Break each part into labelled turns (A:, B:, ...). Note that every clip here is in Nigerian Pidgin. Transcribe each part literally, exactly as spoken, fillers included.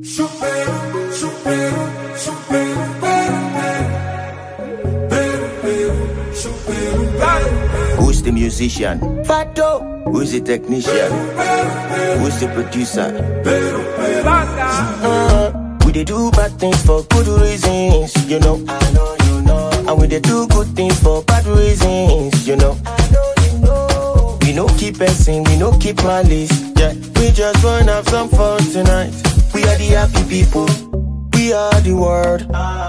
A: Supero, supero, supero, pero, pero, pero, supero, pero.
B: Who's the musician? Fato. Who's the technician? Who's the producer? Uh, we dey do bad things for good reasons, you know. I know you know. And we dey do good things for bad reasons, you know. I know you know. We no keep passing, we no keep malice. Yeah, we just wanna have some fun tonight. We are the happy people. We are the world.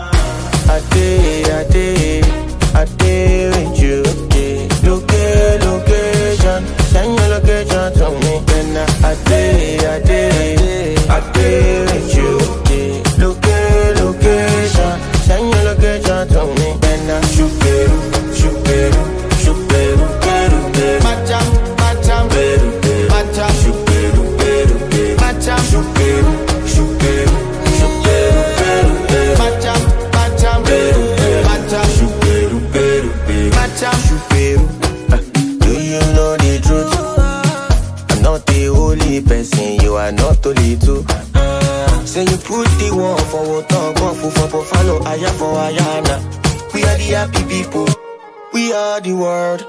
B: I day, I day, I day with you. Yeah. Loca- location, send your location to me. Then I day, I day, I day with you. Yeah. Loca- location, send your location to me. Then I shoot beru, shoot beru, shoot beru, beru, beru. Macham, macham, beru, beru, macham, shoot beru, beru, beru, macham, shoot beru, shoot beru, shoot beru, beru, beru, macham, macham, beru, beru, macham, shoot beru, beru, beru, macham, shoot beru. Do you know the truth? I'm not the only person, you are not only two. Say you put the one for what talk, one for for follow, aya for ayana. We are the happy people, we are the world.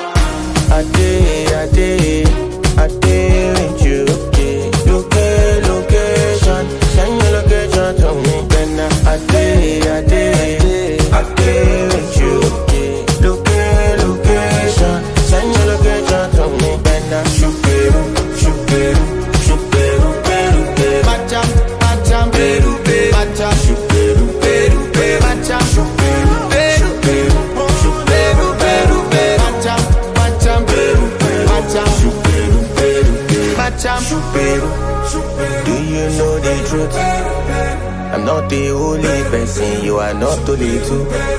B: I day, I day, I day with you. Yeah. Loca- location, send your location to me. Then I day, I day, I day with you. Yeah. Loca- location, send your location to me. Then I shoot beru, shoot beru, shoot beru, beru, beru. Macham, macham, beru, beru, macham, shoot beru, beru, beru, macham, shoot beru, beru, beru, shoot beru, beru, beru, macham, macham, beru, beru, macham, shoot beru, beru, beru, macham, shoot beru. Do you know the truth? I'm not the only person, you are not only two.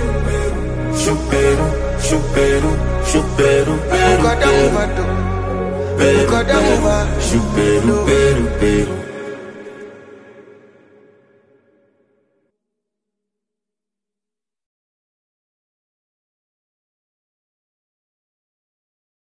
B: Shoot beru, shoot beru, shoot beru, beru, beru, beru, beru, shoot beru, beru, beru.